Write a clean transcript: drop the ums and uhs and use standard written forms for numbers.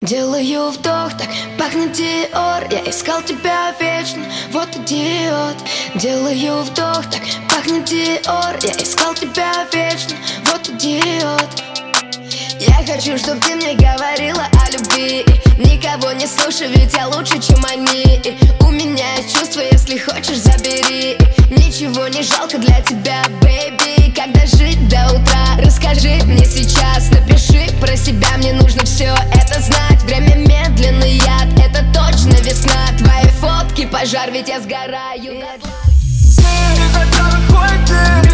Делаю вдох, так пахнет Диор. Я искал тебя вечно, вот идиот. Делаю вдох, так пахнет Диор. Я искал тебя вечно, вот идиот. Я хочу, чтоб ты мне говорила о любви. Никого не слушай, ведь я лучше, чем они. У меня есть чувства, если хочешь, забери. Ничего не жалко для тебя, бэйби. Когда жить до утра, расскажи мне сейчас. Напиши про себя, мне нужно все это знать. Время медленный яд, это точно весна. Твои фотки пожар, ведь я сгораю. Из-за тебя выходит дым.